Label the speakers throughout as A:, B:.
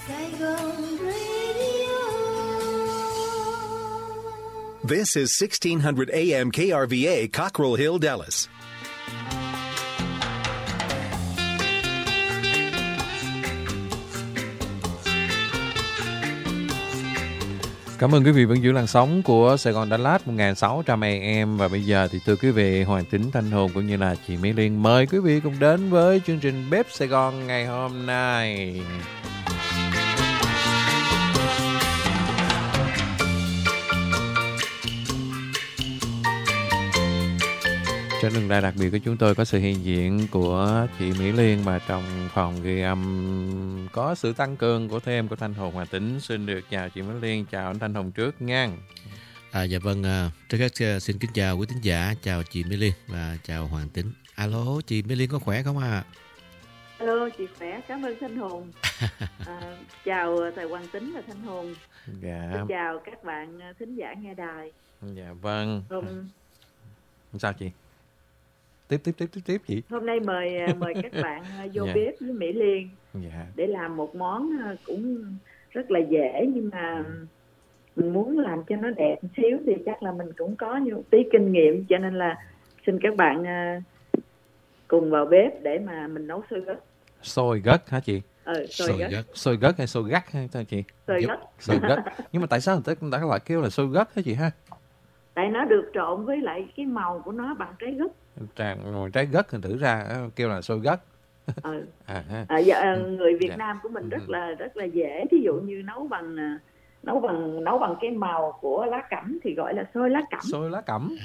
A: Saigon Radio.
B: This is 1600 AM KRVA, Cockrell Hill, Dallas.
C: Cảm ơn quý vị vẫn giữ làn sóng của Sài Gòn Đà Lạt 1600 AM. Và bây giờ thì thưa quý vị, Hoàng Tính, Thanh Hùng cũng như là chị Mỹ Liên mời quý vị cùng đến với chương trình Bếp Sài Gòn ngày hôm nay. Trên đường đài đặc biệt của chúng tôi có sự hiện diện của chị Mỹ Liên, mà trong phòng ghi âm có sự tăng cường của thêm của Thanh Hùng. Hoàng Tính xin được chào chị Mỹ Liên, chào anh Thanh Hùng trước nha.
D: Dạ vâng, trước hết xin kính chào quý thính giả, chào chị Mỹ Liên và chào Hoàng Tính. Alo, chị Mỹ Liên có khỏe không ạ?
E: Alo, chị khỏe, cảm ơn Thanh Hùng. Chào thầy Hoàng Tính và Thanh Hùng.
C: Dạ.
E: Xin chào các bạn thính giả nghe đài.
C: Dạ vâng. Sao chị? Tiếp chị.
E: Hôm nay mời các bạn vô bếp với Mỹ Liên để làm một món cũng rất là dễ, nhưng mà mình muốn làm cho nó đẹp một xíu thì chắc là mình cũng có một tí kinh nghiệm, cho nên là xin các bạn cùng vào bếp để mà mình nấu xôi gấc.
C: Xôi gấc hả chị?
E: Xôi gấc.
C: Xôi gấc hay xôi gắc hay sao chị? Xôi gấc. Nhưng mà tại sao người ta lại kêu là xôi gấc hả chị ha?
E: Tại nó được trộn với lại cái màu của nó bằng trái gấc.
C: Trái gấc thì thử ra kêu là xôi gấc.
E: Người Việt Nam của mình rất là dễ. Thí dụ như nấu bằng cái màu của lá cẩm thì gọi là xôi lá cẩm.
C: Xôi lá cẩm.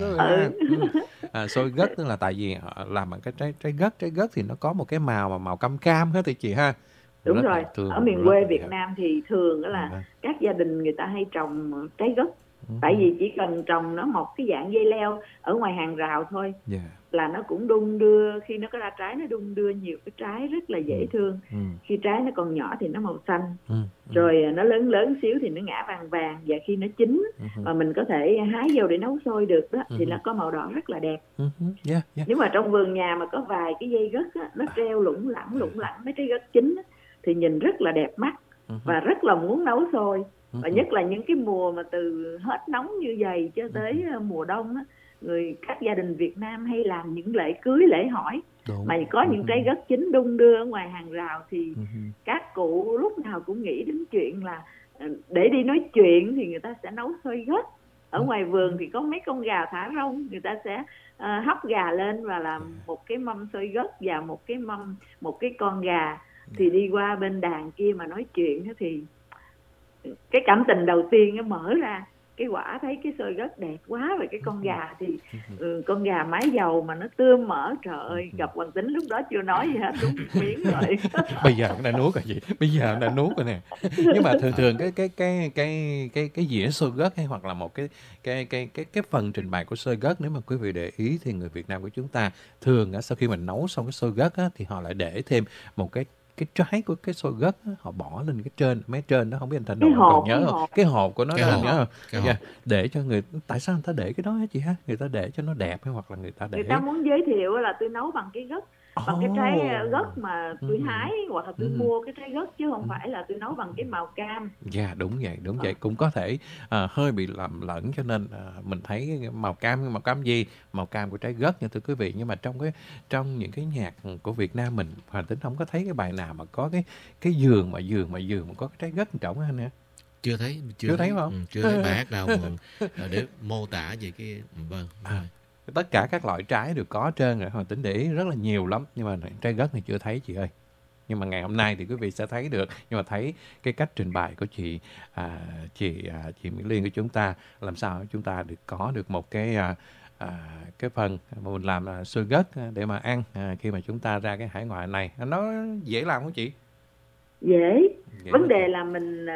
C: Xôi gấc tức là tại vì họ làm bằng cái trái gấc thì nó có một cái màu cam cam hết thì chị ha.
E: Đúng rồi. Ở miền quê Việt Nam thì thường đó là các gia đình người ta hay trồng trái gấc. Tại vì chỉ cần trồng nó một cái dạng dây leo ở ngoài hàng rào thôi là nó cũng đung đưa, khi nó có ra trái nó đung đưa nhiều cái trái rất là dễ thương. Khi trái nó còn nhỏ thì nó màu xanh, rồi nó lớn xíu thì nó ngã vàng vàng, và khi nó chín mà mình có thể hái vô để nấu xôi được đó thì nó có màu đỏ rất là đẹp. Nếu mà trong vườn nhà mà có vài cái dây gấc á, nó treo lủng lẳng mấy trái gấc chín á, thì nhìn rất là đẹp mắt và rất là muốn nấu xôi. Và nhất là những cái mùa mà từ hết nóng như vậy cho tới mùa đông á, các gia đình Việt Nam hay làm những lễ cưới, lễ hỏi mà có những trái gấc chín đung đưa ở ngoài hàng rào thì các cụ lúc nào cũng nghĩ đến chuyện là để đi nói chuyện thì người ta sẽ nấu xôi gấc. Ở ngoài vườn thì có mấy con gà thả rông, người ta sẽ hấp gà lên và làm một cái mâm xôi gấc và một cái con gà, thì đi qua bên đàn kia mà nói chuyện thì cái cảm tình đầu tiên nó mở ra cái quả thấy cái xôi gấc đẹp quá, và cái con gà thì con gà mái dầu mà nó tươm mỡ, trời ơi, gặp Hoàng Tính lúc đó chưa nói gì hết, đúng miếng rồi.
C: Bây giờ cũng đã nuốt rồi chị, bây giờ cũng đã nuốt rồi nè. Nhưng mà thường cái dĩa xôi gấc hay hoặc là một cái phần trình bày của xôi gấc, nếu mà quý vị để ý thì người Việt Nam của chúng ta thường sau khi mình nấu xong cái xôi gấc thì họ lại để thêm một cái trái của cái xôi gấc á, họ bỏ lên cái trên, mé trên đó, không biết anh Thanh Đồng còn nhớ không? Cái hộp của nó đó nhớ không? Để cho tại sao người ta để cái đó hả chị ha? Người ta để cho nó đẹp hay hoặc là người ta
E: muốn giới thiệu là tôi nấu bằng cái gấc, bằng cái trái gấc mà tôi hái hoặc là tôi mua cái trái gấc, chứ không phải là tôi nấu bằng cái màu cam.
C: Đúng vậy, cũng có thể hơi bị lầm lẫn, cho nên mình thấy màu cam gì, màu cam của trái gấc nha thưa quý vị. Nhưng mà trong những cái nhạc của Việt Nam mình, Hoàng Tính không có thấy cái bài nào mà có cái giường mà có cái trái gấc trọng anh nè.
D: Chưa thấy không? Chưa thấy bài hát nào để mô tả về cái
C: tất cả các loại trái đều có trơn rồi. Hoàng Tính để ý rất là nhiều lắm, nhưng mà trái gấc này chưa thấy chị ơi. Nhưng mà ngày hôm nay thì quý vị sẽ thấy được. Nhưng mà thấy cái cách trình bày của chị Mỹ Liên của chúng ta, làm sao chúng ta có được một cái phần mà mình làm xôi gấc để mà ăn khi mà chúng ta ra cái hải ngoại này. Nó dễ làm không chị?
E: Dễ. Vấn đề là mình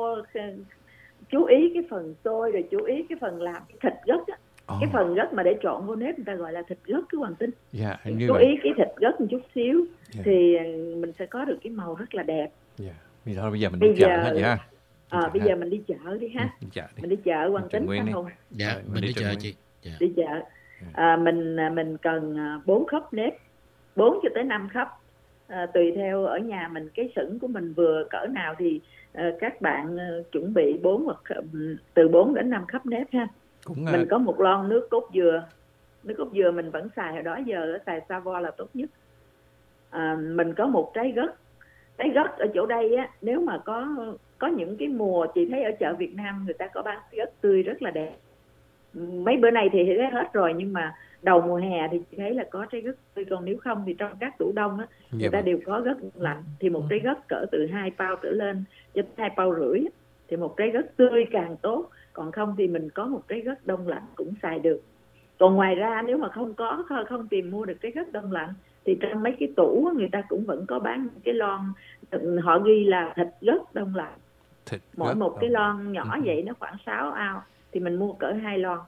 E: chú ý cái phần xôi, rồi chú ý cái phần làm cái thịt gấc á. Cái phần gấc mà để trộn vô nếp người ta gọi là thịt gấc cái Hoàng Tính. Chú ý cái thịt gấc một chút xíu thì mình sẽ có được cái màu rất là đẹp.
C: Bây giờ mình đi chợ hết vậy ha.
E: Bây giờ mình đi chợ đi ha. Mình đi chợ Hoàng Tính Thanh Hùng.
D: Mình đi chợ chị.
E: Đi chợ. Mình cần 4 khắp nếp, 4 cho tới 5 khắp. tùy theo ở nhà mình cái sửng của mình vừa cỡ nào thì các bạn chuẩn bị 4 hoặc từ 4 đến 5 khắp nếp ha. Mình có một lon nước cốt dừa. Nước cốt dừa mình vẫn xài hồi đó giờ xài Savo là tốt nhất. Mình có một trái gấc ở chỗ đây á, nếu mà có những cái mùa chị thấy ở chợ Việt Nam người ta có bán gấc tươi rất là đẹp. Mấy bữa nay thì thấy hết rồi, nhưng mà đầu mùa hè thì chị thấy là có trái gấc tươi, còn nếu không thì trong các tủ đông á người ta đều có gấc lạnh. Thì một trái gấc cỡ từ 2 bao trở lên cho 2,5 bao thì một trái gấc tươi càng tốt, còn không thì mình có một trái gấc đông lạnh cũng xài được. Còn ngoài ra nếu mà không tìm mua được trái gấc đông lạnh thì trong mấy cái tủ người ta cũng vẫn có bán cái lon, họ ghi là thịt gấc đông lạnh. Mỗi một cái lon nhỏ vậy nó khoảng 6 ounce thì mình mua cỡ 2 lon.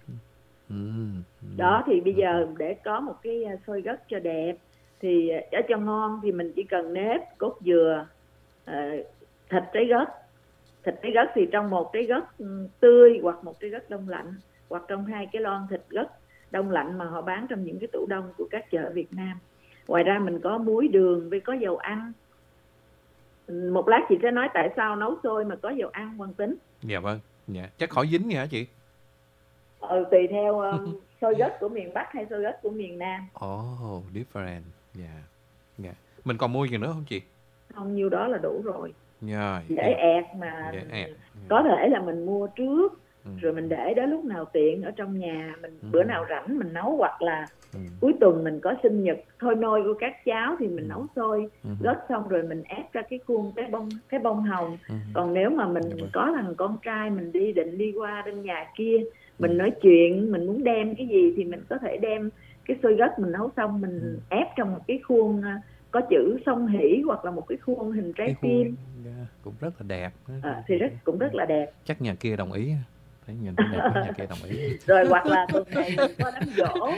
E: Đó thì bây giờ để có một cái xôi gấc cho đẹp thì ở cho ngon thì mình chỉ cần nếp, cốt dừa, thịt trái gấc thì trong một trái gấc tươi hoặc một trái gấc đông lạnh, hoặc trong 2 cái lon thịt gấc đông lạnh mà họ bán trong những cái tủ đông của các chợ Việt Nam. Ngoài ra mình có muối, đường với có dầu ăn. Một lát chị sẽ nói tại sao nấu xôi mà có dầu ăn, Quang Tính.
C: Dạ vâng, chắc khỏi dính nha hả chị?
E: Tùy theo xôi gấc của miền Bắc hay xôi gấc của miền Nam.
C: Different. Mình còn mua gì nữa không chị?
E: Không, nhiêu đó là đủ rồi.
C: Dễ
E: ẹt mà. Có thể là mình mua trước rồi mình để đó lúc nào tiện ở trong nhà mình, bữa nào rảnh mình nấu, hoặc là cuối tuần mình có sinh nhật thôi nôi của các cháu thì mình nấu xôi gấc xong rồi mình ép ra cái khuôn cái bông hồng. Còn nếu mà mình có thằng con trai mình định đi qua bên nhà kia, mình nói chuyện, mình muốn đem cái gì thì mình có thể đem cái xôi gấc mình nấu xong mình ép trong một cái khuôn có chữ Song Hỷ, hoặc là một cái khuôn hình trái tim.
C: Cũng rất là đẹp.
E: Thì cũng rất là đẹp.
C: Chắc nhà kia đồng ý. Thấy nhìn thấy đẹp, nhà kia đồng ý.
E: Rồi hoặc là tuần này mình có đám giỗ,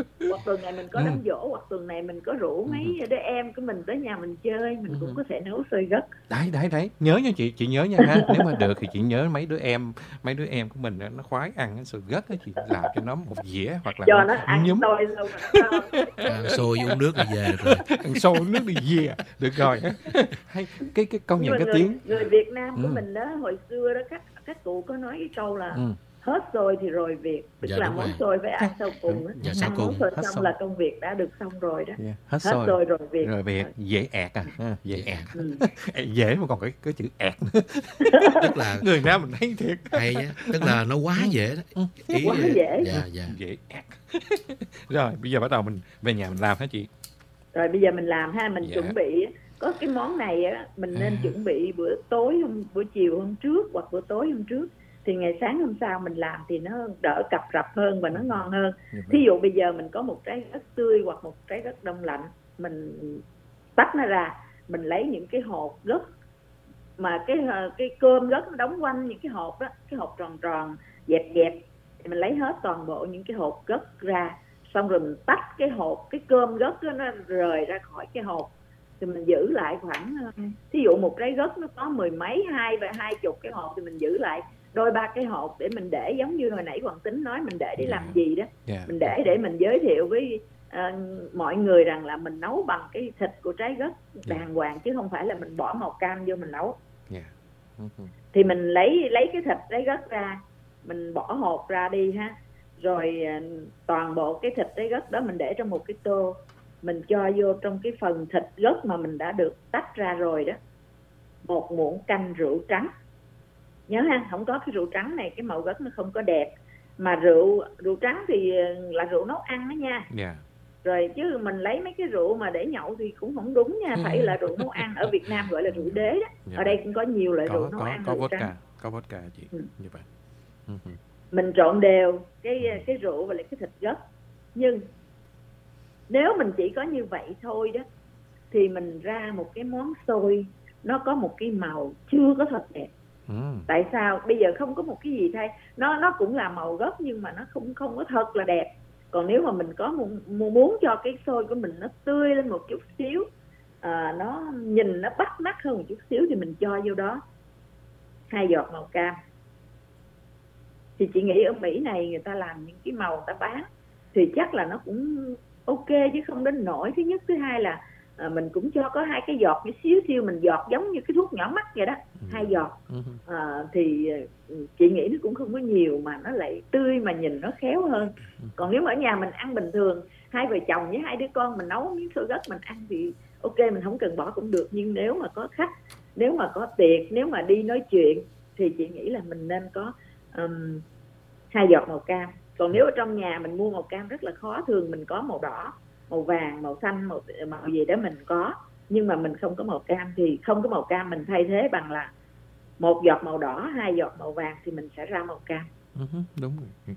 E: hoặc tuần này mình có rủ mấy đứa em của mình tới nhà mình chơi, mình cũng có thể nấu xôi gấc.
C: Đấy, nhớ nha chị nhớ nha ha. Nếu mà được thì chị nhớ mấy đứa em của mình nó khoái ăn xôi gấc á, chị làm cho nó một dĩa hoặc là
E: cho nó ăn xôi luôn mà
D: ăn xôi uống nước đi về rồi.
C: Ăn xôi uống nước đi về được rồi. Hay cái công nhận cái tiếng
E: người Việt Nam của mình đó, hồi xưa đó các cụ có nói cái câu là hết xôi thì rồi việc, tức là món xôi phải ăn sau cùng đó. Ăn món xôi xong là công việc đã được xong rồi đó.
C: Hết xôi rồi việc. Dễ ẹt dễ ẹt. Dễ mà còn cái chữ ẹt nữa.
D: Tức là
C: người Nam mình thấy thiệt
D: hay á, tức là nó quá dễ đó.
E: Quá dễ.
C: Dễ ẹt. Rồi bây giờ bắt đầu mình về nhà mình làm hả chị?
E: Rồi bây giờ mình làm ha, mình chuẩn bị có cái món này á, mình nên chuẩn bị buổi chiều hôm trước hoặc bữa tối hôm trước, thì ngày sáng hôm sau mình làm thì nó đỡ cập rập hơn và nó ngon hơn. Thí dụ bây giờ mình có một trái gấc tươi hoặc một trái gấc đông lạnh, mình tách nó ra, mình lấy những cái hột gấc mà cái cơm gấc nó đóng quanh những cái hột đó, cái hột tròn tròn dẹp thì mình lấy hết toàn bộ những cái hột gấc ra, xong rồi mình tách cái cơm gấc đó, nó rời ra khỏi cái hột, thì mình giữ lại khoảng, thí dụ một trái gấc nó có 10 mấy 20 cái hột thì mình giữ lại 2-3 cái hột để mình để, giống như hồi nãy Hoàng Tính nói mình để làm gì đó. Mình để mình giới thiệu với mọi người rằng là mình nấu bằng cái thịt của trái gấc đàng hoàng, chứ không phải là mình bỏ màu cam vô mình nấu. Thì mình lấy cái thịt trái gấc ra, mình bỏ hột ra đi ha, rồi toàn bộ cái thịt trái gấc đó mình để trong một cái tô, mình cho vô trong cái phần thịt gấc mà mình đã được tách ra rồi đó 1 muỗng canh rượu trắng. Nhớ ha, không có cái rượu trắng này cái màu gấc nó không có đẹp, mà rượu trắng thì là rượu nấu ăn đó nha. Rồi chứ mình lấy mấy cái rượu mà để nhậu thì cũng không đúng nha, phải là rượu nấu ăn. Ở Việt Nam gọi là rượu đế đó. Ở đây cũng có nhiều loại rượu nấu ăn.
C: Có vodka chị. Như vậy.
E: Mình trộn đều cái rượu và lại cái thịt gấc. Nhưng nếu mình chỉ có như vậy thôi đó thì mình ra một cái món xôi nó có một cái màu chưa có thật đẹp. Tại sao? Bây giờ không có một cái gì thay, nó cũng là màu gấc nhưng mà nó không có thật là đẹp. Còn nếu mà mình có muốn cho cái xôi của mình nó tươi lên một chút xíu, nó nhìn nó bắt mắt hơn một chút xíu, thì mình cho vô đó 2 giọt màu cam. Thì chị nghĩ ở Mỹ này người ta làm những cái màu người ta bán thì chắc là nó cũng ok chứ không đến nổi. Thứ nhất, thứ hai là mình cũng cho có 2 cái giọt như xíu xíu, mình giọt giống như cái thuốc nhỏ mắt vậy đó, 2 giọt. Thì chị nghĩ nó cũng không có nhiều mà nó lại tươi mà nhìn nó khéo hơn. Còn nếu mà ở nhà mình ăn bình thường, 2 vợ chồng với 2 đứa con mình nấu miếng xôi gấc mình ăn thì ok, mình không cần bỏ cũng được. Nhưng nếu mà có khách, nếu mà có tiệc, nếu mà đi nói chuyện thì chị nghĩ là mình nên có 2 giọt màu cam. Còn nếu ở trong nhà mình mua màu cam rất là khó, thường mình có màu đỏ, màu vàng, màu xanh, màu gì đó mình có, nhưng mà mình không có màu cam thì không có màu cam, mình thay thế bằng là 1 giọt màu đỏ, 2 giọt màu vàng thì mình sẽ ra màu cam.
C: Đúng rồi.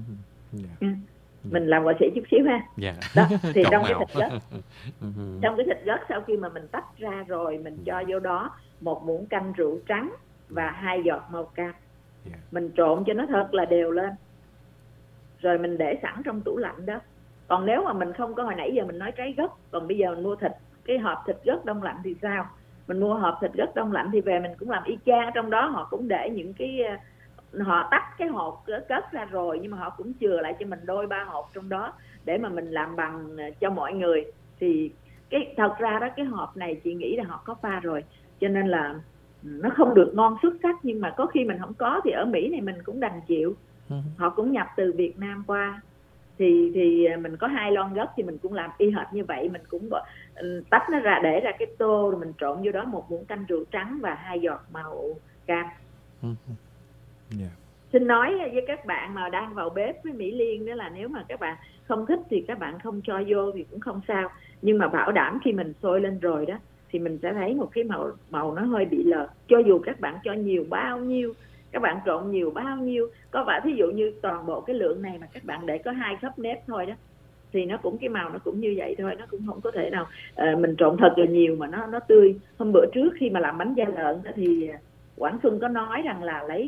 E: Mình làm họa sĩ chút xíu ha. Đó, thì trong cái thịt gấc, trong cái thịt gấc sau khi mà mình tách ra rồi, mình cho vô đó 1 muỗng canh rượu trắng và 2 giọt màu cam. Mình trộn cho nó thật là đều lên, rồi mình để sẵn trong tủ lạnh đó. Còn nếu mà mình không có, hồi nãy giờ mình nói trái gấc, còn bây giờ mình mua cái hộp thịt gấc đông lạnh thì sao? Mình mua hộp thịt gấc đông lạnh thì về mình cũng làm y chang. Trong đó họ cũng để những cái, họ tách cái hộp gấc ra rồi, nhưng mà họ cũng chừa lại cho mình 2-3 hộp trong đó để mà mình làm bằng cho mọi người. Thì thật ra đó, cái hộp này chị nghĩ là họ có pha rồi, cho nên là nó không được ngon xuất sắc. Nhưng mà có khi mình không có thì ở Mỹ này mình cũng đành chịu. Họ cũng nhập từ Việt Nam qua, thì mình có 2 lon gấc thì mình cũng làm y hệt như vậy. Mình cũng tách nó ra, để ra cái tô, rồi mình trộn vô đó 1 muỗng canh rượu trắng và 2 giọt màu cam. Xin nói với các bạn mà đang vào bếp với Mỹ Liên đó là nếu mà các bạn không thích thì các bạn không cho vô thì cũng không sao. Nhưng mà bảo đảm khi mình sôi lên rồi đó thì mình sẽ thấy một cái màu nó hơi bị lợt. Cho dù các bạn cho nhiều bao nhiêu, các bạn trộn nhiều bao nhiêu, có phải thí dụ như toàn bộ cái lượng này mà các bạn để có 2 khớp nếp thôi đó, thì nó cũng, cái màu nó cũng như vậy thôi. Nó cũng không có thể nào mình trộn thật là nhiều mà nó tươi. Hôm bữa trước khi mà làm bánh da lợn đó, thì Quảng Xuân có nói rằng là lấy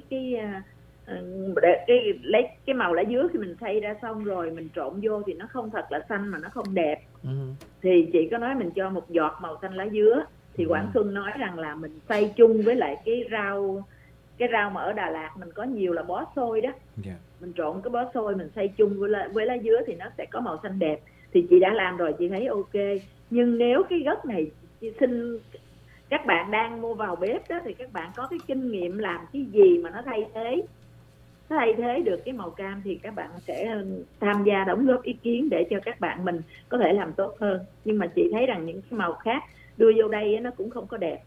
E: cái màu lá dứa khi mình xay ra xong rồi mình trộn vô thì nó không thật là xanh mà nó không đẹp. Thì chị có nói mình cho 1 giọt màu xanh lá dứa. Thì Quảng Xuân nói rằng là mình xay chung với lại cái rau mà ở Đà Lạt mình có nhiều là bó xôi đó. Mình trộn cái bó xôi mình xay chung với lá dứa thì nó sẽ có màu xanh đẹp. Thì chị đã làm rồi, chị thấy ok. Nhưng nếu cái gấc này, chị xin các bạn đang mua vào bếp đó, thì các bạn có cái kinh nghiệm làm cái gì mà nó thay thế được cái màu cam thì các bạn sẽ tham gia đóng góp ý kiến để cho các bạn mình có thể làm tốt hơn. Nhưng mà chị thấy rằng những cái màu khác đưa vô đây nó cũng không có đẹp.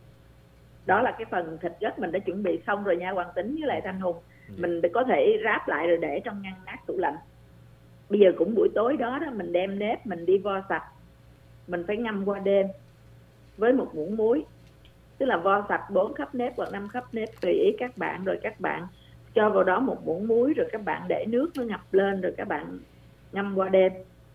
E: Đó là cái phần thịt gấc mình đã chuẩn bị xong rồi nha Hoàng Tính với lại Thanh Hùng. Mình có thể ráp lại rồi để trong ngăn mát tủ lạnh. Bây giờ cũng buổi tối đó mình đem nếp mình đi vo sạch. Mình phải ngâm qua đêm với 1 muỗng muối. Tức là vo sạch 4 khắp nếp hoặc 5 khắp nếp tùy ý các bạn. Rồi các bạn cho vào đó 1 muỗng muối, rồi các bạn để nước nó ngập lên, rồi các bạn ngâm qua đêm.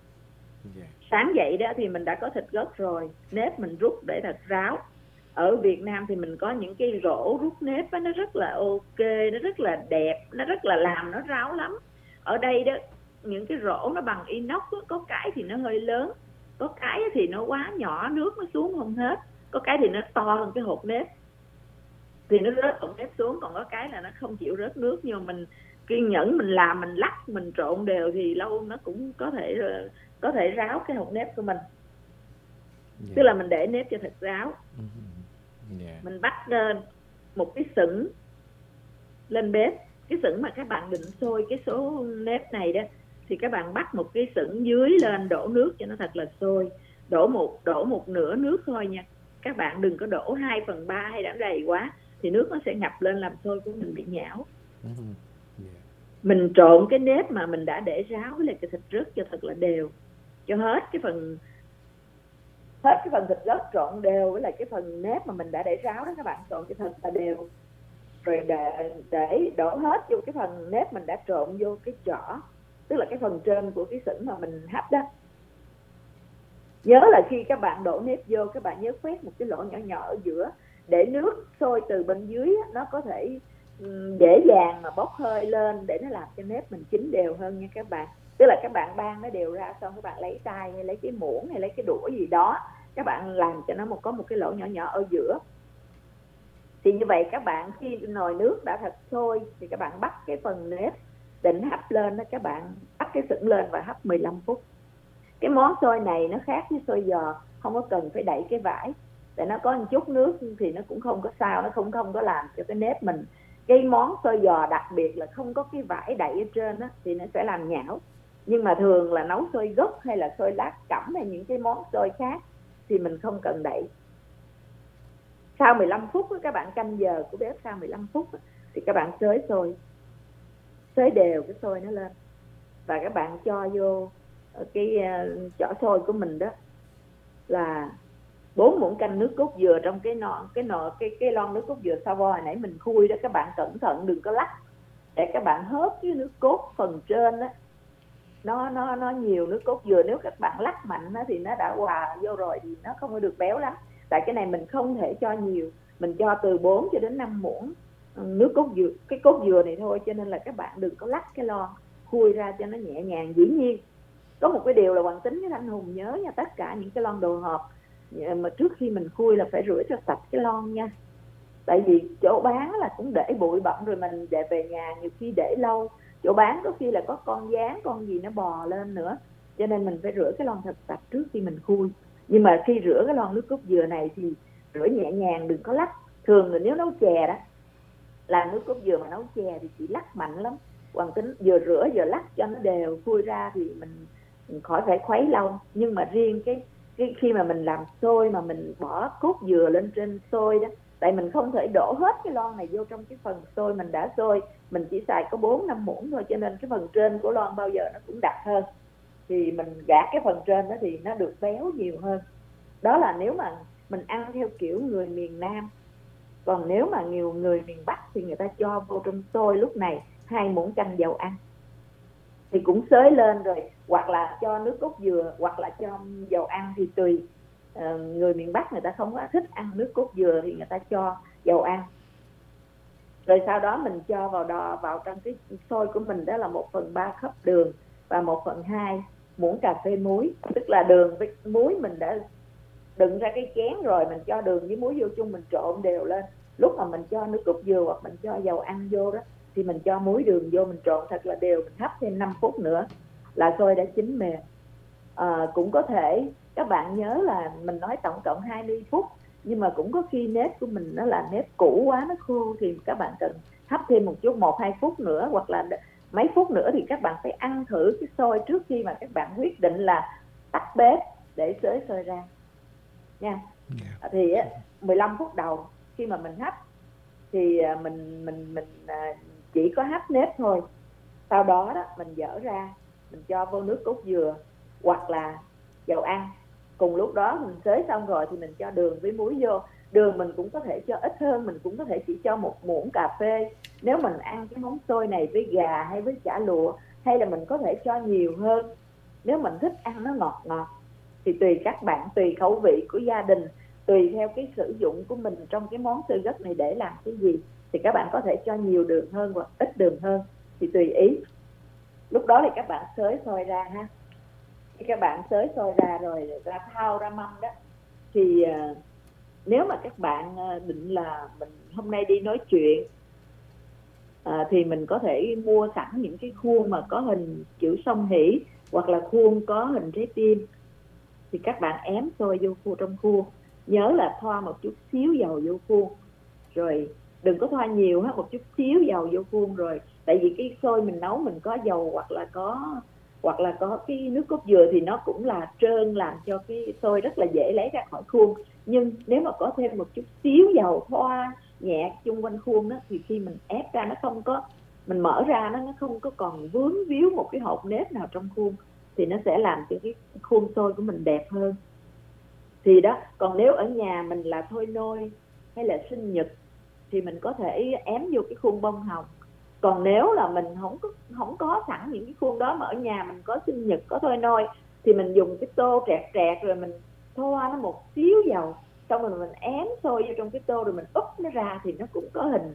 E: Sáng dậy đó thì mình đã có thịt gấc rồi, nếp mình rút để thật ráo. Ở Việt Nam thì mình có những cái rổ rút nếp đó, nó rất là ok, nó rất là đẹp, nó rất là làm nó ráo lắm. Ở đây đó, những cái rổ nó bằng inox đó, có cái thì nó hơi lớn, có cái thì nó quá nhỏ, nước nó xuống không hết, có cái thì nó to hơn cái hột nếp thì nó rớt hột nếp xuống, còn có cái là nó không chịu rớt nước. Nhưng mà mình kiên nhẫn mình làm, mình lắc, mình trộn đều thì lâu nó cũng có thể ráo cái hột nếp của mình. Tức là mình để nếp cho thật ráo. Mình bắt một cái sửng lên bếp. Cái sửng mà các bạn định sôi cái số nếp này đó thì các bạn bắt một cái sửng dưới lên, đổ nước cho nó thật là sôi. Đổ một nửa nước thôi nha. Các bạn đừng có đổ 2/3 hay đã đầy quá thì nước nó sẽ ngập lên làm xôi của mình bị nhão. Mình trộn cái nếp mà mình đã để ráo với lại cái thịt rớt cho thật là đều, cho hết cái phần thịt gấc trộn đều với lại cái phần nếp mà mình đã để ráo đó, các bạn trộn cho thật là đều. Rồi để đổ hết vô cái phần nếp mình đã trộn vô cái chỏ, tức là cái phần trên của cái sửng mà mình hấp đó. Nhớ là khi các bạn đổ nếp vô, các bạn nhớ khoét một cái lỗ nhỏ nhỏ ở giữa để nước sôi từ bên dưới nó có thể dễ dàng mà bốc hơi lên, để nó làm cho nếp mình chín đều hơn nha các bạn. Tức là các bạn ban nó đều ra xong các bạn lấy tay hay lấy cái muỗng hay lấy cái đũa gì đó, các bạn làm cho nó có một cái lỗ nhỏ nhỏ ở giữa. Thì như vậy các bạn khi nồi nước đã thật sôi thì các bạn bắt cái phần nếp định hấp lên đó, các bạn bắt cái sửng lên và hấp 15 phút. Cái món xôi này nó khác với xôi giò. không có cần phải đậy cái vải, tại nó có một chút nước thì nó cũng không có sao, nó không có làm cho cái nếp mình. Cái món xôi giò đặc biệt là không có cái vải đậy ở trên đó, thì nó sẽ làm nhão. Nhưng mà thường là nấu xôi gấc hay là xôi lá cẩm hay những cái món xôi khác thì mình không cần đậy. Sau 15 phút các bạn canh giờ của bếp, sau 15 phút thì các bạn xới xôi, xới đều cái xôi nó lên, và các bạn cho vô cái chảo xôi của mình đó là 4 muỗng canh nước cốt dừa trong cái lon nước cốt dừa Savoy hồi nãy mình khui đó. Các bạn cẩn thận đừng có lắc, để các bạn hớp cái nước cốt phần trên đó, nó nhiều nước cốt dừa. Nếu các bạn lắc mạnh đó, thì nó đã hòa vô rồi thì nó không có được béo lắm. Tại cái này mình không thể cho nhiều, mình cho từ 4 cho đến 5 muỗng nước cốt dừa, cái cốt dừa này thôi, cho nên là các bạn đừng có lắc cái lon, khui ra cho nó nhẹ nhàng. Dĩ nhiên có một cái điều là Hoàng Tính với Thanh Hùng nhớ nha, tất cả những cái lon đồ hộp mà trước khi mình khui là phải rửa cho sạch cái lon nha. Tại vì chỗ bán là cũng để bụi bặm rồi mình để về nhà, nhiều khi để lâu chỗ bán có khi là có con gián con gì nó bò lên nữa, cho nên mình phải rửa cái lon thật sạch trước khi mình khui. Nhưng mà khi rửa cái lon nước cốt dừa này thì rửa nhẹ nhàng, đừng có lắc. Thường là nếu nấu chè đó, làm nước cốt dừa mà nấu chè thì chỉ lắc mạnh lắm. Hoàng Tính vừa rửa vừa lắc cho nó đều, khui ra thì mình khỏi phải khuấy lâu. Nhưng mà riêng cái khi mà mình làm xôi mà mình bỏ cốt dừa lên trên xôi đó, tại mình không thể đổ hết cái lon này vô trong cái phần xôi mình đã xôi, mình chỉ xài có 4-5 muỗng thôi, cho nên cái phần trên của lon bao giờ nó cũng đặc hơn. Thì mình gạt cái phần trên đó thì nó được béo nhiều hơn. Đó là nếu mà mình ăn theo kiểu người miền Nam. Còn nếu mà nhiều người miền Bắc thì người ta cho vô trong xôi lúc này 2 muỗng canh dầu ăn thì cũng xới lên rồi, hoặc là cho nước cốt dừa hoặc là cho dầu ăn thì tùy. Người miền Bắc người ta không có thích ăn nước cốt dừa thì người ta cho dầu ăn. Rồi sau đó mình cho vào trong cái xôi của mình, đó là 1/3 cốc đường và 1/2 muỗng cà phê muối. Tức là đường với muối mình đã đựng ra cái chén rồi, mình cho đường với muối vô chung, mình trộn đều lên. Lúc mà mình cho nước cốt dừa hoặc mình cho dầu ăn vô đó thì mình cho muối đường vô, mình trộn thật là đều, mình hấp thêm 5 phút nữa là xôi đã chín mềm. Cũng có thể các bạn nhớ là mình nói tổng cộng 20 phút, nhưng mà cũng có khi nếp của mình nó là nếp cũ quá, nó khô thì các bạn cần hấp thêm một chút, 1-2 phút nữa hoặc là mấy phút nữa. Thì các bạn phải ăn thử cái xôi trước khi mà các bạn quyết định là tắt bếp để xới xôi ra nha. Thì 15 phút đầu khi mà mình hấp thì mình chỉ có hấp nếp thôi. Sau đó mình dỡ ra, mình cho vô nước cốt dừa hoặc là dầu ăn. Cùng lúc đó mình xới xong rồi thì mình cho đường với muối vô. Đường mình cũng có thể cho ít hơn, mình cũng có thể chỉ cho 1 muỗng cà phê. Nếu mình ăn cái món xôi này với gà hay với chả lụa, hay là mình có thể cho nhiều hơn. Nếu mình thích ăn nó ngọt ngọt thì tùy các bạn, tùy khẩu vị của gia đình, tùy theo cái sử dụng của mình trong cái món xôi gấc này để làm cái gì, thì các bạn có thể cho nhiều đường hơn hoặc ít đường hơn thì tùy ý. Lúc đó thì các bạn xới xôi ra ha. Khi các bạn xới xôi ra rồi ra thau ra mâm đó, thì nếu mà các bạn định là mình hôm nay đi nói chuyện thì mình có thể mua sẵn những cái khuôn mà có hình kiểu song hỷ hoặc là khuôn có hình trái tim, thì các bạn ém xôi vô trong khuôn. Nhớ là thoa một chút xíu dầu vô khuôn, rồi đừng có thoa nhiều hết, một chút xíu dầu vô khuôn. Rồi tại vì cái xôi mình nấu mình có dầu hoặc là có cái nước cốt dừa thì nó cũng là trơn, làm cho cái xôi rất là dễ lấy ra khỏi khuôn. Nhưng nếu mà có thêm một chút xíu dầu thoa nhẹ chung quanh khuôn đó, thì khi mình ép ra nó không có, mình mở ra nó không có còn vướng víu một cái hột nếp nào trong khuôn, thì nó sẽ làm cho cái khuôn xôi của mình đẹp hơn. Thì đó, còn nếu ở nhà mình là thôi nôi hay là sinh nhật thì mình có thể ém vô cái khuôn bông hồng. Còn nếu là mình không có sẵn những cái khuôn đó, mà ở nhà mình có sinh nhật, có thôi nôi, thì mình dùng cái tô trẹt rồi mình thoa nó một xíu dầu, xong rồi mình ém xôi vô trong cái tô rồi mình úp nó ra, thì nó cũng có hình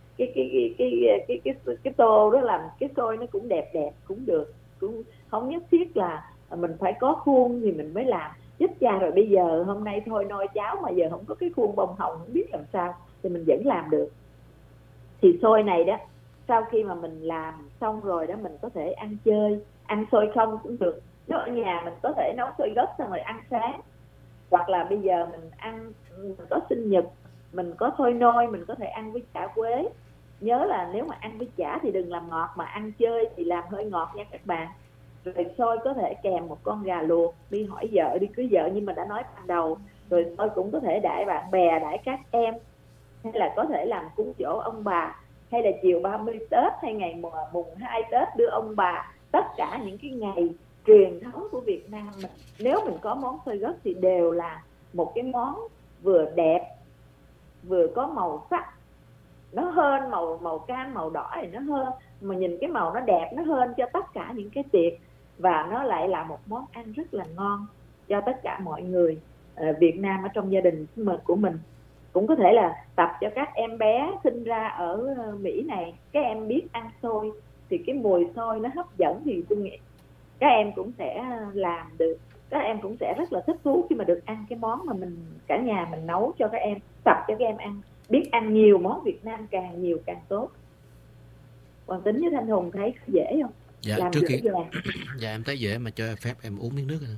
E: cái tô đó, làm cái xôi nó cũng đẹp cũng được. Cũng không nhất thiết là mình phải có khuôn thì mình mới làm. Chết cha rồi, bây giờ hôm nay thôi nôi cháo mà giờ không có cái khuôn bông hồng, không biết làm sao, thì mình vẫn làm được. Thì xôi này đó, sau khi mà mình làm xong rồi đó, mình có thể ăn chơi, ăn xôi không cũng được. Nếu ở nhà mình có thể nấu xôi gấc xong rồi ăn sáng, Hoặc là bây giờ mình ăn, mình có sinh nhật, mình có thôi nôi, mình có thể ăn với chả quế. Nhớ là nếu mà ăn với chả thì đừng làm ngọt, mà ăn chơi thì làm hơi ngọt nha các bạn. Rồi xôi có thể kèm một con gà luộc, đi hỏi vợ, đi cưới vợ như mình đã nói ban đầu. Rồi xôi cũng có thể đãi bạn bè, đãi các em, hay là có thể làm cúng giỗ ông bà, hay là chiều 30 Tết hay ngày mùng 2 Tết đưa ông bà. Tất cả những cái ngày truyền thống của Việt Nam mình, nếu mình có món xôi gấc thì đều là một cái món vừa đẹp, vừa có màu sắc, nó hơn màu cam, màu đỏ thì nó hơn, mà nhìn cái màu nó đẹp, nó hơn cho tất cả những cái tiệc, và nó lại là một món ăn rất là ngon cho tất cả mọi người Việt Nam ở trong gia đình của mình. Cũng có thể là tập cho các em bé sinh ra ở Mỹ này, các em biết ăn xôi thì cái mùi xôi nó hấp dẫn, thì tôi nghĩ các em cũng sẽ làm được, các em cũng sẽ rất là thích thú khi mà được ăn cái món mà mình cả nhà mình nấu cho các em, tập cho các em ăn, biết ăn nhiều món Việt Nam, càng nhiều càng tốt. Còn Tính với Thanh Hùng thấy dễ không?
D: Dạ,
E: làm
D: trước khi dạ em thấy dễ, mà cho phép em uống miếng nước nữa.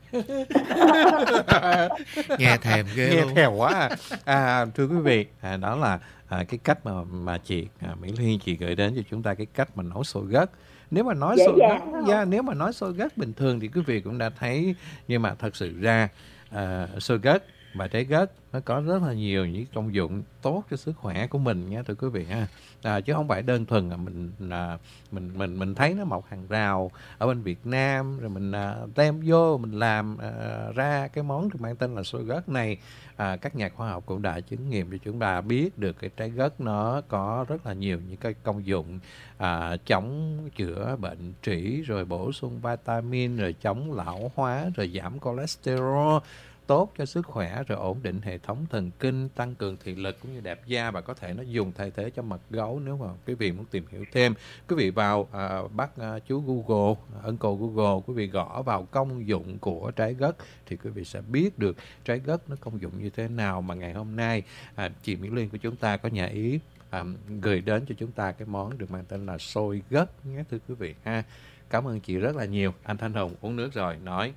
D: Nghe thèm ghê
C: nghe
D: luôn.
C: thèm quá thưa quý vị, đó là cái cách mà chị Mỹ Liên chị gửi đến cho chúng ta, cái cách mà nấu xôi gấc. Nếu mà nói xôi gấc, nếu mà nói xôi gấc bình thường thì quý vị cũng đã thấy, nhưng mà thật sự ra xôi gấc và trái gấc nó có rất là nhiều những công dụng tốt cho sức khỏe của mình nha thưa quý vị ha. Chứ không phải đơn thuần là mình thấy nó mọc hàng rào ở bên Việt Nam rồi mình đem vô mình làm ra cái món được mang tên là xôi gấc này. Các nhà khoa học cũng đã chứng nghiệm cho chúng ta biết được cái trái gấc nó có rất là nhiều những cái công dụng chống chữa bệnh trĩ, rồi bổ sung vitamin, rồi chống lão hóa, rồi giảm cholesterol, tốt cho sức khỏe, rồi ổn định hệ thống thần kinh, tăng cường thị lực cũng như đẹp da, và có thể nó dùng thay thế cho mật gấu. Nếu mà quý vị muốn tìm hiểu thêm, quý vị vào bắt chú Google, Uncle Google, quý vị gõ vào công dụng của trái gấc thì quý vị sẽ biết được trái gấc nó công dụng như thế nào. Mà ngày hôm nay chị Mỹ Liên của chúng ta có nhà ý gửi đến cho chúng ta cái món được mang tên là xôi gấc nhé thưa quý vị ha. Cảm ơn chị rất là nhiều. Anh Thanh Hùng uống nước rồi nói.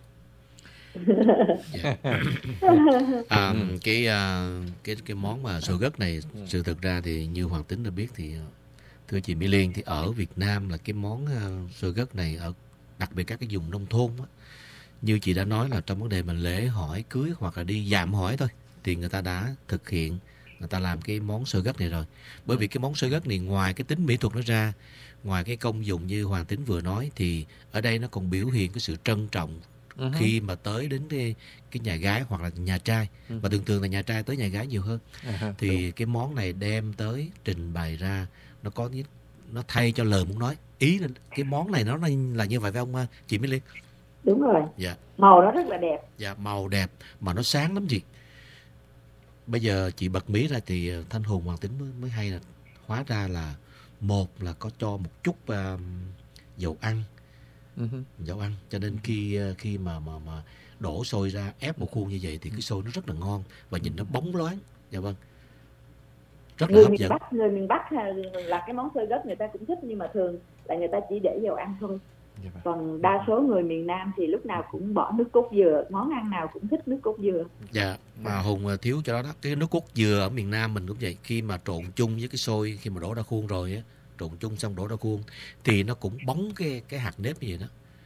D: Cái món mà xôi gấc này, sự thực ra thì như Hoàng Tính đã biết thì thưa chị Mỹ Liên, thì ở Việt Nam là cái món xôi gấc này, ở đặc biệt các cái vùng nông thôn á, như chị đã nói là trong vấn đề mà lễ hỏi cưới hoặc là đi dạm hỏi thôi thì người ta đã thực hiện, người ta làm cái món xôi gấc này rồi. Bởi vì cái món xôi gấc này ngoài cái tính mỹ thuật nó ra, ngoài cái công dụng như Hoàng Tính vừa nói, thì ở đây nó còn biểu hiện cái sự trân trọng khi mà tới đến cái nhà gái hoặc là nhà trai, và thường là nhà trai tới nhà gái nhiều hơn. Thì đúng. Cái món này đem tới trình bày ra, nó thay cho lời muốn nói. Ý là cái món này nó là như vậy phải không chị Mỹ Liên?
E: Đúng rồi.
D: Dạ.
E: Màu nó rất là đẹp.
D: Dạ, màu đẹp mà nó sáng lắm chị. Bây giờ chị bật mí ra thì Thanh Hùng, Hoàng Tính mới hay là hóa ra là một là có cho một chút dầu ăn. Dầu ăn, cho nên khi mà đổ xôi ra ép một khuôn như vậy thì cái xôi nó rất là ngon và nhìn nó bóng loáng. Dạ vâng, rất là hấp dẫn.
E: Người miền Bắc là cái món xôi gấc người ta cũng thích, nhưng mà thường là người ta chỉ để dầu ăn thôi. Còn đa số người miền Nam thì lúc nào cũng bỏ nước cốt dừa, món ăn nào cũng thích nước cốt dừa.
D: Dạ, mà Hùng thiếu cho đó cái nước cốt dừa ở miền Nam mình cũng vậy. Khi mà trộn chung với cái xôi, khi mà đổ ra khuôn rồi á, trộn chung xong đổ ra khuôn thì nó cũng bóng cái hạt nếp như vậy đó.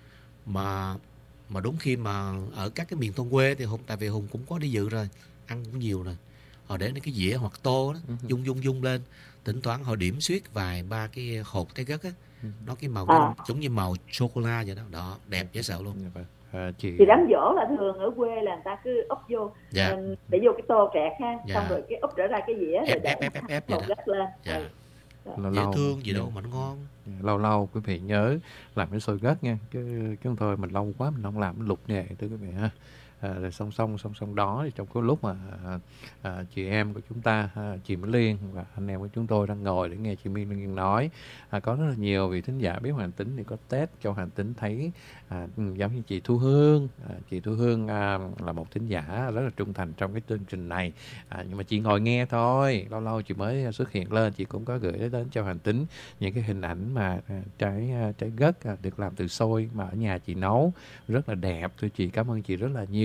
D: Mà đúng khi mà ở các cái miền thôn quê thì tại vì Hùng cũng có đi dự rồi, ăn cũng nhiều rồi, họ để cái dĩa hoặc tô đó, dung lên, thỉnh thoảng họ điểm xuyết vài ba cái hột trái gấc á, nó cái màu giống như màu sô cô la vậy đó, đó đẹp dễ sợ luôn.
E: Thì đám giỗ là thường ở quê là người ta cứ úp vô, để vô cái tô trẹt ha, xong rồi cái úp trở ra cái dĩa rồi
D: ép
E: hột gấc lên.
D: Dễ thương gì đâu mà nó ngon.
C: Lâu quý vị nhớ làm cái xôi gấc nha, chứ không thôi mình lâu quá mình không làm lục nghề thưa quý vị ha. Rồi song đó thì trong cái lúc mà chị em của chúng ta, chị Mỹ Liên và anh em của chúng tôi đang ngồi để nghe chị Mỹ Liên nói, có rất là nhiều vị thính giả biết Hoàng Tính thì có test cho Hoàng Tính thấy, giống như chị Thu Hương. Chị Thu Hương là một thính giả rất là trung thành trong cái chương trình này, nhưng mà chị ngồi nghe thôi, lâu chị mới xuất hiện lên. Chị cũng có gửi đến cho Hoàng Tính những cái hình ảnh mà trái gấc được làm từ xôi mà ở nhà chị nấu rất là đẹp. Thưa chị, cảm ơn chị rất là nhiều.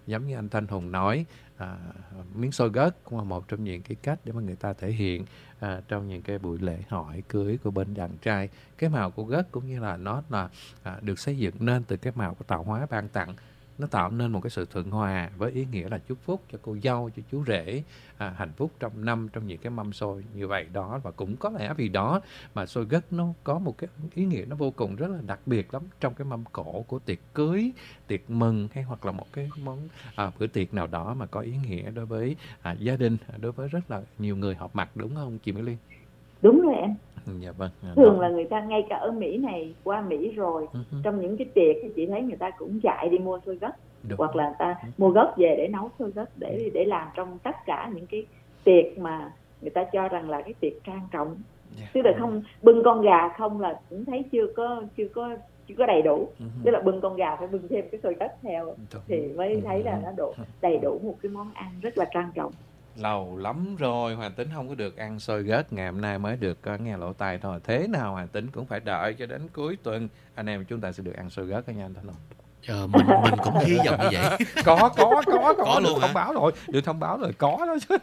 C: giống như anh Thanh Hùng nói, miếng xôi gấc cũng là một trong những cái cách để mà người ta thể hiện trong những cái buổi lễ hỏi cưới của bên đàn trai. Cái màu của gấc cũng như là nó là được xây dựng nên từ cái màu của tạo hóa ban tặng. Nó tạo nên một cái sự thuận hòa với ý nghĩa là chúc phúc cho cô dâu, cho chú rể, hạnh phúc trong năm, trong những cái mâm xôi như vậy đó. Và cũng có lẽ vì đó mà xôi gấc nó có một cái ý nghĩa nó vô cùng rất là đặc biệt lắm trong cái mâm cỗ của tiệc cưới, tiệc mừng, hay hoặc là một cái món bữa tiệc nào đó mà có ý nghĩa đối với gia đình, đối với rất là nhiều người họp mặt, đúng không chị Mỹ Liên?
E: Đúng rồi em.
C: Dạ vâng.
E: Thường là người ta ngay cả ở Mỹ này, qua Mỹ rồi, trong những cái tiệc thì chị thấy người ta cũng chạy đi mua xôi gấc, hoặc là người ta mua gấc về để nấu xôi gấc để làm trong tất cả những cái tiệc mà người ta cho rằng là cái tiệc trang trọng. Tức là không bưng con gà không là cũng thấy chưa có đầy đủ. Tức là bưng con gà phải bưng thêm cái xôi gấc theo thì mới thấy là nó đầy đủ một cái món ăn rất là trang trọng.
C: Lâu lắm rồi Hoàng Tính không có được ăn xôi gấc, ngày hôm nay mới được nghe lỗ tai thôi. Thế nào Hoàng Tính cũng phải đợi cho đến cuối tuần anh em chúng ta sẽ được ăn xôi gấc nha anh Thanh Hùng.
D: Mình cũng hy vọng như vậy.
C: Có
D: luôn
C: thông báo rồi, được thông báo rồi, có đó chứ.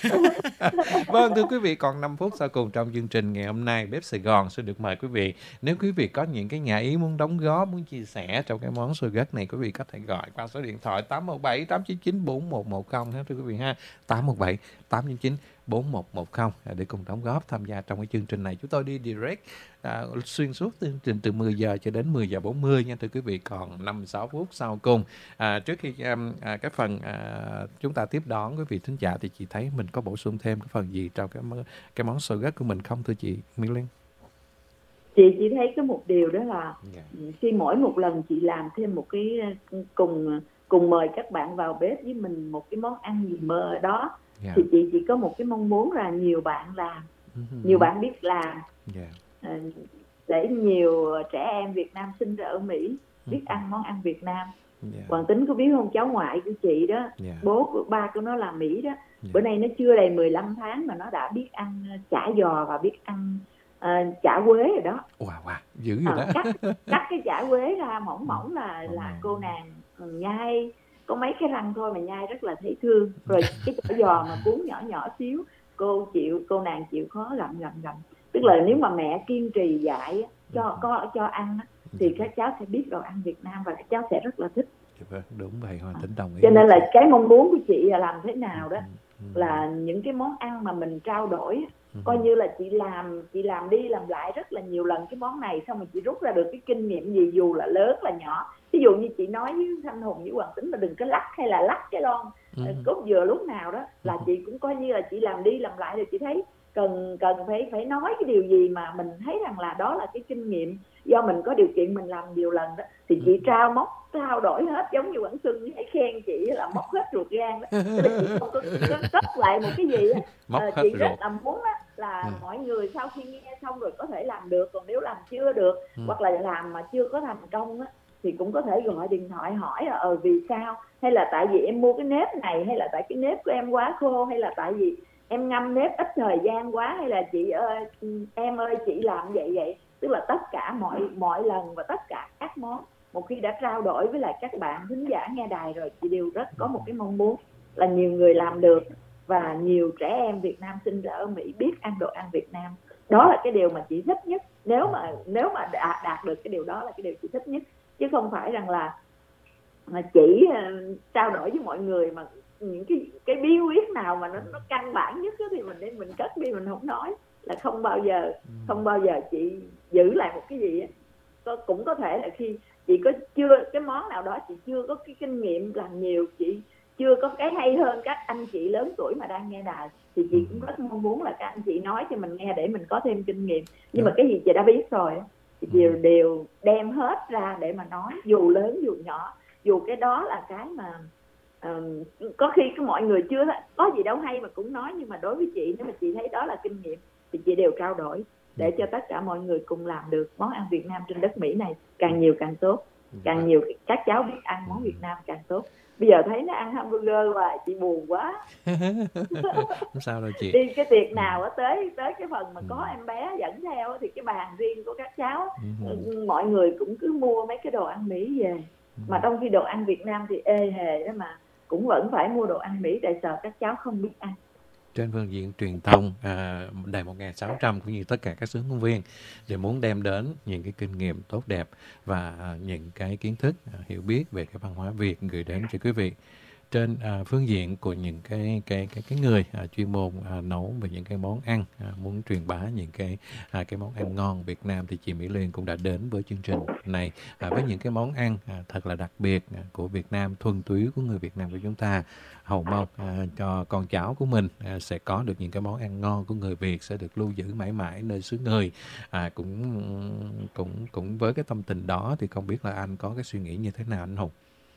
C: Vâng, thưa quý vị, còn 5 phút sau cùng trong chương trình ngày hôm nay, Bếp Sài Gòn sẽ được mời quý vị. Nếu quý vị có những cái nhã ý muốn đóng góp, muốn chia sẻ trong cái món xôi gấc này, quý vị có thể gọi qua số điện thoại 817 899 4110 ha thưa quý vị ha. 817 899 4110 để cùng đóng góp tham gia trong cái chương trình này. Chúng tôi đi direct xuyên suốt chương trình từ 10 giờ cho đến 10 giờ 40 nha thưa quý vị. Còn 5-6 phút sau cùng trước khi cái phần chúng ta tiếp đón quý vị thính giả thì chị thấy mình có bổ sung thêm cái phần gì trong cái món xôi gấc của mình không thưa chị Mỹ Liên?
E: Chị chỉ thấy có một điều đó là khi mỗi một lần chị làm thêm một cái cùng mời các bạn vào bếp với mình một cái món ăn gì mơ đó, thì chị chỉ có một cái mong muốn là nhiều bạn làm, nhiều bạn biết làm, để nhiều trẻ em Việt Nam sinh ra ở Mỹ biết ăn món ăn Việt Nam. Hoàng Tính có biết không, cháu ngoại của chị đó, ba của nó là Mỹ đó, bữa nay nó chưa đầy 15 tháng mà nó đã biết ăn chả giò và biết ăn chả quế rồi đó.
C: Wow, dữ rồi đó.
E: Cắt cái chả quế ra mỏng mỏng là cô nàng nhai có mấy cái răng thôi mà nhai rất là thấy thương. Rồi cái chả giò mà cuốn nhỏ nhỏ xíu, cô nàng chịu khó gặm. Tức là nếu mà mẹ kiên trì dạy cho ăn thì các cháu sẽ biết đồ ăn Việt Nam và các cháu sẽ rất là thích.
C: Đúng vậy, Hoàng Tính đồng ý.
E: Cho nên là cái mong muốn của chị là làm thế nào đó là những cái món ăn mà mình trao đổi, coi như là chị làm đi làm lại rất là nhiều lần cái món này, xong rồi chị rút ra được cái kinh nghiệm gì dù là lớn là nhỏ. Ví dụ như chị nói với Thanh Hùng với Hoàng Tính là đừng có lắc hay là lắc cái lon cốt dừa lúc nào đó, là chị cũng coi như là chị làm đi làm lại rồi chị thấy cần phải nói cái điều gì mà mình thấy rằng là đó là cái kinh nghiệm do mình có điều kiện mình làm nhiều lần đó, thì chị trao đổi hết, giống như Quảng Xuân hãy khen chị là móc hết ruột gan đó. Chị không có cất lại một cái gì chị rất là muốn đó, là mọi người sau khi nghe xong rồi có thể làm được, còn nếu làm chưa được hoặc là làm mà chưa có thành công á thì cũng có thể gọi điện thoại hỏi là vì sao, hay là tại vì em mua cái nếp này, hay là tại cái nếp của em quá khô, hay là tại vì em ngâm nếp ít thời gian quá, hay là chị ơi em ơi chị làm vậy. Tức là tất cả mọi lần và tất cả các món, một khi đã trao đổi với lại các bạn thính giả nghe đài rồi, chị đều rất có một cái mong muốn là nhiều người làm được và nhiều trẻ em Việt Nam sinh ra ở Mỹ biết ăn đồ ăn Việt Nam. Đó là cái điều mà chị thích nhất. Nếu mà đạt được cái điều đó là cái điều chị thích nhất, chứ không phải rằng là chỉ trao đổi với mọi người mà những cái bí quyết nào mà nó căn bản nhất thì mình cất đi, mình không nói, là không bao giờ chị giữ lại một cái gì. Cũng có thể là khi chị có chưa cái món nào đó chị chưa có cái kinh nghiệm làm nhiều, chị chưa có cái hay hơn các anh chị lớn tuổi mà đang nghe đài, thì chị cũng rất mong muốn là các anh chị nói cho mình nghe để mình có thêm kinh nghiệm. Nhưng mà cái gì chị đã biết rồi thì chị đều đem hết ra để mà nói, dù lớn dù nhỏ, dù cái đó là cái mà có khi mọi người chưa có gì đâu hay mà cũng nói, nhưng mà đối với chị, nếu mà chị thấy đó là kinh nghiệm thì chị đều trao đổi để cho tất cả mọi người cùng làm được món ăn Việt Nam trên đất Mỹ này, càng nhiều càng tốt, càng nhiều các cháu biết ăn món Việt Nam càng tốt. Bây giờ thấy nó ăn hamburger hoài chị buồn quá.
C: Sao rồi chị?
E: Đi cái tiệc nào tới cái phần mà có em bé dẫn theo thì cái bàn riêng của các cháu, mọi người cũng cứ mua mấy cái đồ ăn Mỹ về, mà trong khi đồ ăn Việt Nam thì ê hề đó, mà cũng vẫn phải mua đồ ăn Mỹ, tại sợ các cháu không biết ăn.
C: Trên phương diện truyền thông, Đài 1600 cũng như tất cả các hướng dẫn viên thì muốn đem đến những cái kinh nghiệm tốt đẹp và những cái kiến thức, hiểu biết về cái văn hóa Việt gửi đến cho quý vị. Trên phương diện của những cái người chuyên môn nấu về những cái món ăn, muốn truyền bá những cái món ăn ngon Việt Nam, thì chị Mỹ Liên cũng đã đến với chương trình này với những cái món ăn thật là đặc biệt của Việt Nam, thuần túy của người Việt Nam của chúng ta. Hầu mong cho con cháu của mình sẽ có được những cái món ăn ngon của người Việt, sẽ được lưu giữ mãi mãi nơi xứ người. Cũng với cái tâm tình đó thì không biết là anh có cái suy nghĩ như thế nào anh Hùng?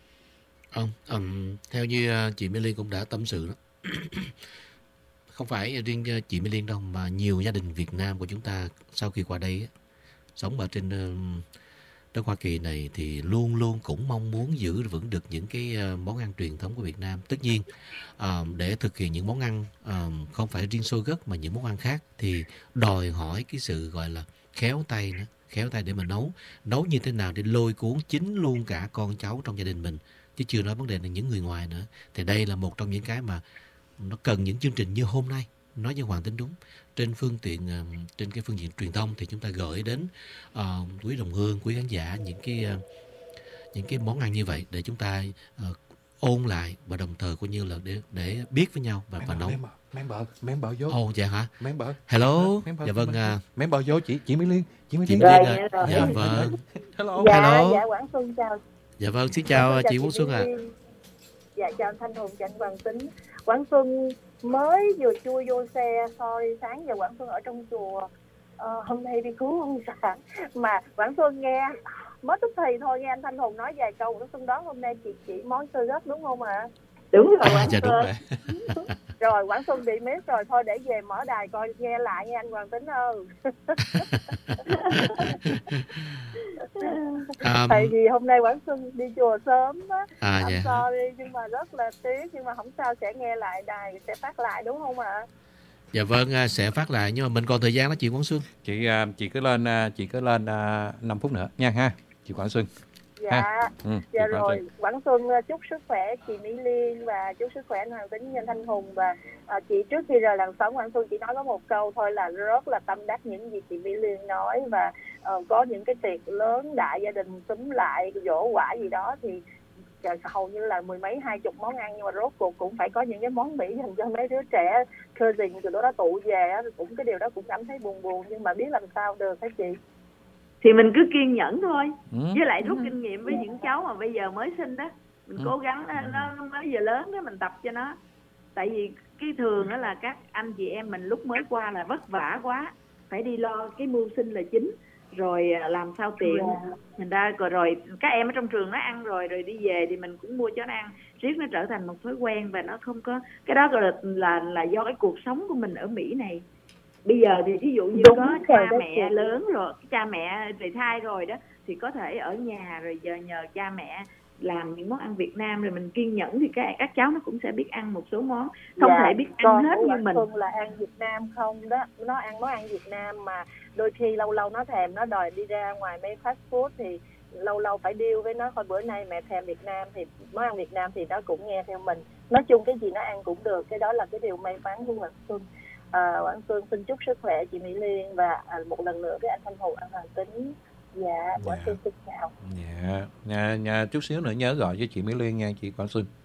D: Theo như chị Mỹ Liên cũng đã tâm sự đó, không phải riêng chị Mỹ Liên đâu, mà nhiều gia đình Việt Nam của chúng ta sau khi qua đây sống ở trên đất Hoa Kỳ này thì luôn luôn cũng mong muốn giữ vững được những cái món ăn truyền thống của Việt Nam. Tất nhiên để thực hiện những món ăn không phải riêng xôi gấc mà những món ăn khác thì đòi hỏi cái sự gọi là khéo tay nữa, khéo tay để mà nấu như thế nào để lôi cuốn chính luôn cả con cháu trong gia đình mình, chứ chưa nói vấn đề là những người ngoài nữa. Thì đây là một trong những cái mà nó cần những chương trình như hôm nay. Nói với Hoàng Tính đúng, trên cái phương diện truyền thông thì chúng ta gửi đến quý đồng hương, quý khán giả những cái món ăn như vậy để chúng ta ôn lại và đồng thời coi như là để biết với nhau và nấu.
C: Mém bờ vô.
D: Ồ dạ hả?
C: Mém bờ.
D: Hello. Dạ vâng.
C: Mém bờ vô chị Mỹ Liên.
D: Chị Mỹ Liên. Dạ vâng.
F: Hello. Dạ Quảng Xuân chào.
D: Dạ vâng, xin chào chị Quốc Xuân ạ.
F: Dạ chào anh Thanh Hùng, chào anh Hoàng Tính. Quảng Xuân mới vừa chui vô xe, sorry, sáng giờ Quảng Xuân ở trong chùa, hôm nay đi cứu ông xã, mà Quảng Xuân nghe mới tức thì thôi, nghe anh Thanh Hùng nói vài câu, Quảng Xuân đoán hôm nay chị chỉ món xôi gấc đúng không ạ?
E: Đúng rồi Quảng
D: Dạ
E: Xuân.
D: đúng rồi.
F: Rồi Quảng Xuân bị miss rồi, thôi để về mở đài coi nghe lại nha anh Hoàng Tính ơi. Tại vì hôm nay Quảng Xuân đi chùa sớm á,
D: dạ.
F: sorry nhưng mà rất là tiếc, nhưng mà không sao, sẽ nghe lại đài, sẽ phát lại đúng không ạ?
D: Dạ vâng, sẽ phát lại, nhưng mà mình còn thời gian đó chị Quảng Xuân.
C: Chị cứ lên 5 phút nữa nha ha, chị Quảng Xuân.
F: Dạ, dạ rồi. Quảng Xuân chúc sức khỏe chị Mỹ Liên và chúc sức khỏe anh Hoàng Tính, anh Thanh Hùng. Và chị trước khi rời làng sống, Quảng Xuân chỉ nói có một câu thôi là rất là tâm đắc những gì chị Mỹ Liên nói. Và có những cái tiệc lớn đại gia đình xúm lại giỗ quả gì đó thì hầu như là 10 mấy 20 món ăn, nhưng mà rốt cuộc cũng phải có những cái món Mỹ dành cho mấy đứa trẻ cousin từ đó tụ về á, cũng cái điều đó cũng cảm thấy buồn, nhưng mà biết làm sao được hả chị?
E: Thì mình cứ kiên nhẫn thôi, với lại rút kinh nghiệm với những cháu mà bây giờ mới sinh đó, mình cố gắng nó mới giờ lớn đó, mình tập cho nó. Tại vì cái thường đó là các anh chị em mình lúc mới qua là vất vả quá, phải đi lo cái mưu sinh là chính, rồi làm sao tiện mình ra, rồi các em ở trong trường nó ăn rồi đi về thì mình cũng mua cho nó ăn, riết nó trở thành một thói quen và nó không có cái đó là do cái cuộc sống của mình ở Mỹ này. Bây giờ thì ví dụ như có cha mẹ lớn rồi, cha mẹ rời thai rồi đó, thì có thể ở nhà rồi giờ nhờ cha mẹ làm những món ăn Việt Nam, rồi mình kiên nhẫn thì các cháu nó cũng sẽ biết ăn một số món, không thể biết ăn hết như mình.
F: Là ăn Việt Nam không đó, nó ăn món ăn Việt Nam mà đôi khi lâu lâu nó thèm, nó đòi đi ra ngoài mấy fast food thì lâu lâu phải deal với nó, thôi bữa nay mẹ thèm Việt Nam thì món ăn Việt Nam thì nó cũng nghe theo mình. Nói chung cái gì nó ăn cũng được, cái đó là cái điều may mắn của Quảng Xuân. Quảng Xuân xin chúc sức khỏe chị Mỹ Liên và một lần nữa với anh Thanh Hùng, anh Hoàng Tính. Dạ, Quảng Xuân xin chào.
C: Dạ, chút xíu nữa nhớ gọi cho chị Mỹ Liên nha chị Quảng Xuân.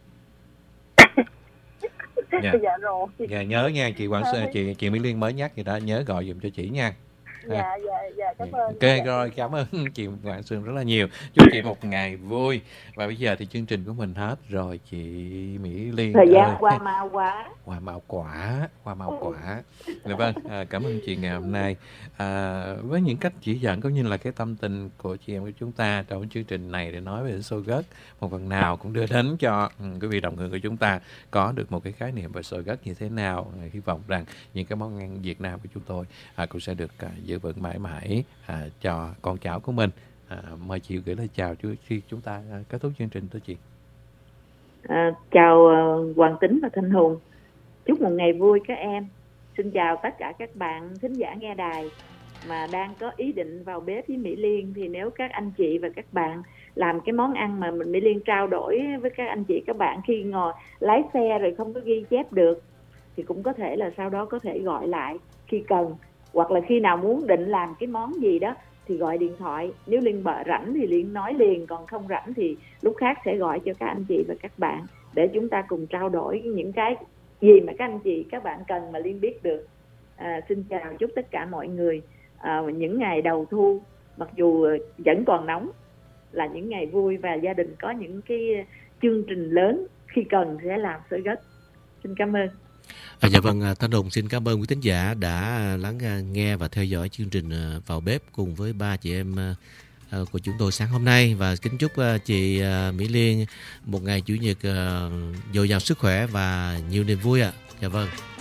F: Dạ rồi.
C: Dạ nhớ nha chị Quảng Xuân, chị Mỹ Liên mới nhắc vậy đó, nhớ gọi giùm cho chị nha.
F: Dạ, cảm ơn.
C: Ok, rồi cảm ơn chị Quảng Xuân rất là nhiều. Chúc chị một ngày vui. Và bây giờ thì chương trình của mình hết rồi chị Mỹ Liên.
E: Thời gian qua mau quá.
C: Hoa màu quả. Vâng, cảm ơn chị ngày hôm nay với những cách chỉ dẫn cũng như là cái tâm tình của chị em của chúng ta trong chương trình này để nói về xôi gấc, một phần nào cũng đưa đến cho quý vị đồng hương của chúng ta có được một cái khái niệm về xôi gấc như thế nào. Hy vọng rằng những cái món ăn Việt Nam của chúng tôi cũng sẽ được giữ vững mãi mãi cho con cháu của mình. Mời chị gửi lời chào trước khi chúng ta kết thúc chương trình thưa chị.
E: Chào Hoàng Tính và Thanh Hùng, chúc một ngày vui các em. Xin chào tất cả các bạn thính giả nghe đài mà đang có ý định vào bếp với Mỹ Liên, thì nếu các anh chị và các bạn làm cái món ăn mà mình Mỹ Liên trao đổi với các anh chị các bạn khi ngồi lái xe rồi không có ghi chép được, thì cũng có thể là sau đó có thể gọi lại khi cần, hoặc là khi nào muốn định làm cái món gì đó thì gọi điện thoại. Nếu Liên rảnh thì Liên nói liền, còn không rảnh thì lúc khác sẽ gọi cho các anh chị và các bạn để chúng ta cùng trao đổi những cái gì mà các anh chị các bạn cần mà Liên biết được. Xin chào chúc tất cả mọi người những ngày đầu thu mặc dù vẫn còn nóng là những ngày vui, và gia đình có những cái chương trình lớn khi cần sẽ làm xôi gấc. Xin cảm ơn.
D: Dạ vâng, Thanh Hùng xin cảm ơn quý thính giả đã lắng nghe và theo dõi chương trình Vào Bếp cùng với ba chị em của chúng tôi sáng hôm nay, và kính chúc chị Mỹ Liên một ngày Chủ nhật dồi dào sức khỏe và nhiều niềm vui ạ. Dạ vâng.